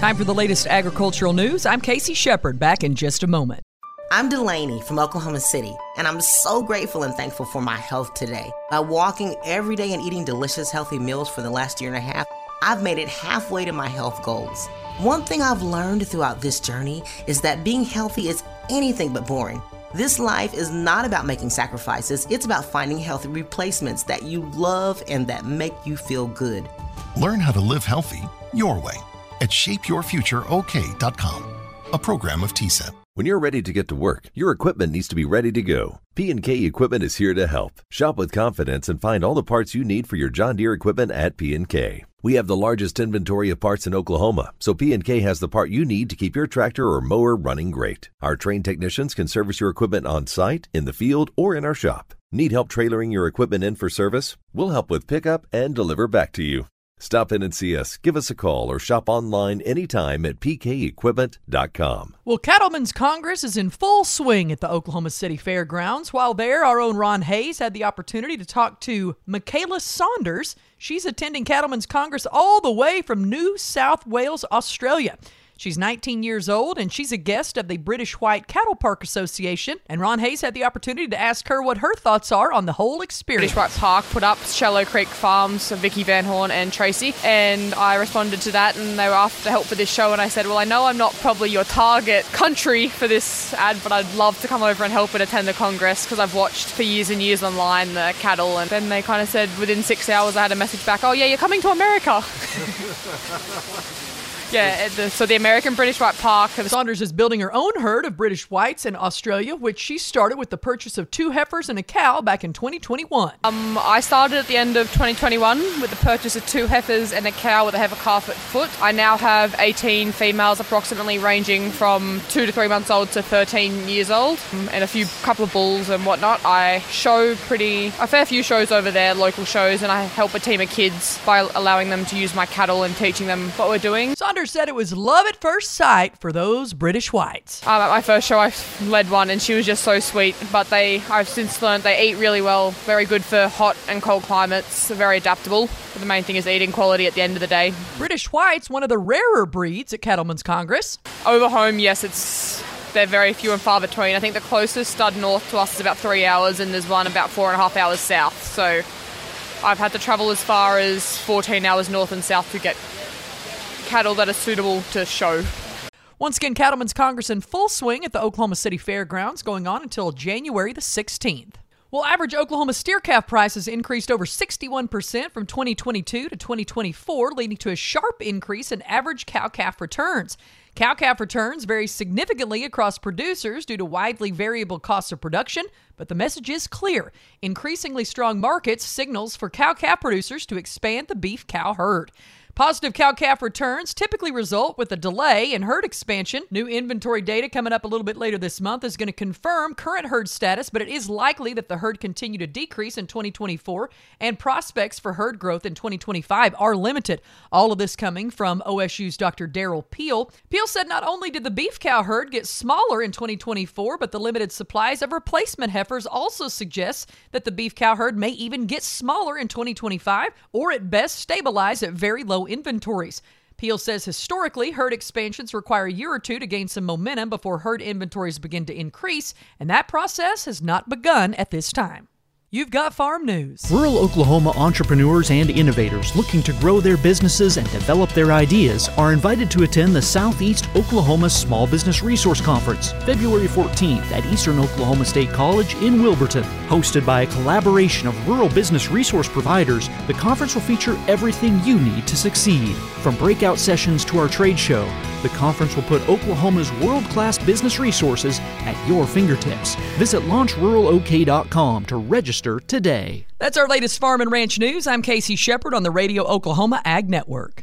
Time for the latest agricultural news. I'm Casey Shepard, back in just a moment. I'm Delaney from Oklahoma City, and I'm so grateful and thankful for my health today. By walking every day and eating delicious, healthy meals for the last year and a half, I've made it halfway to my health goals. One thing I've learned throughout this journey is that being healthy is anything but boring. This life is not about making sacrifices. It's about finding healthy replacements that you love and that make you feel good. Learn how to live healthy your way at shapeyourfutureok.com, a program of TSET. When you're ready to get to work, your equipment needs to be ready to go. P&K Equipment is here to help. Shop with confidence and find all the parts you need for your John Deere equipment at P&K. We have the largest inventory of parts in Oklahoma, so P&K has the part you need to keep your tractor or mower running great. Our trained technicians can service your equipment on site, in the field, or in our shop. Need help trailering your equipment in for service? We'll help with pickup and deliver back to you. Stop in and see us, give us a call, or shop online anytime at pkequipment.com. Well, Cattlemen's Congress is in full swing at the Oklahoma City Fairgrounds. While there, our own Ron Hayes had the opportunity to talk to Michaela Saunders. She's attending Cattlemen's Congress all the way from New South Wales, Australia. She's 19 years old, and she's a guest of the British White Cattle Park Association. And Ron Hayes had the opportunity to ask her what her thoughts are on the whole experience. British White Park put up Shallow Creek Farms, Vicky Van Horn and Tracy, and I responded to that, and they were after help for this show, and I said, well, I know I'm not probably your target country for this ad, but I'd love to come over and help and attend the Congress, because I've watched for years and years online the cattle, and then they kind of said within 6 hours I had a message back, oh yeah, you're coming to America. Yeah, so the American British White Park. Saunders is building her own herd of British Whites in Australia, which she started with the purchase of 2 heifers and a cow back in 2021. I started at the end of 2021 with the purchase of 2 heifers and a cow with a heifer calf at foot. I now have 18 females, approximately ranging from 2 to 3 months old to 13 years old, and a couple of bulls and whatnot. I show a fair few shows over there, local shows, and I help a team of kids by allowing them to use my cattle and teaching them what we're doing. Saunders said it was love at first sight for those British Whites. At my first show, I led one, and she was just so sweet. But I've since learned they eat really well, very good for hot and cold climates, very adaptable. But the main thing is eating quality at the end of the day. British White's one of the rarer breeds at Cattlemen's Congress. Over home, yes, they're very few and far between. I think the closest stud north to us is about 3 hours, and there's one about 4.5 hours south. So I've had to travel as far as 14 hours north and south to get cattle that are suitable to show. Once again, Cattlemen's Congress in full swing at the Oklahoma City Fairgrounds, going on until January the 16th. Well, average Oklahoma steer calf prices increased over 61% from 2022 to 2024, leading to a sharp increase in average cow-calf returns. Cow-calf returns vary significantly across producers due to widely variable costs of production, but the message is clear. Increasingly strong markets signals for cow-calf producers to expand the beef cow herd. Positive cow-calf returns typically result with a delay in herd expansion. New inventory data coming up a little bit later this month is going to confirm current herd status, but it is likely that the herd continue to decrease in 2024, and prospects for herd growth in 2025 are limited. All of this coming from OSU's Dr. Darrell Peel. Peel said not only did the beef cow herd get smaller in 2024, but the limited supplies of replacement heifers also suggests that the beef cow herd may even get smaller in 2025, or at best stabilize at very low inventories. Peel says historically, herd expansions require a year or two to gain some momentum before herd inventories begin to increase, and that process has not begun at this time. You've got farm news. Rural Oklahoma entrepreneurs and innovators looking to grow their businesses and develop their ideas are invited to attend the Southeast Oklahoma Small Business Resource Conference, February 14th at Eastern Oklahoma State College in Wilburton. Hosted by a collaboration of rural business resource providers, the conference will feature everything you need to succeed. From breakout sessions to our trade show, the conference will put Oklahoma's world-class business resources at your fingertips. Visit launchruralok.com to register today. That's our latest farm and ranch news. I'm Casey Shepard on the Radio Oklahoma Ag Network.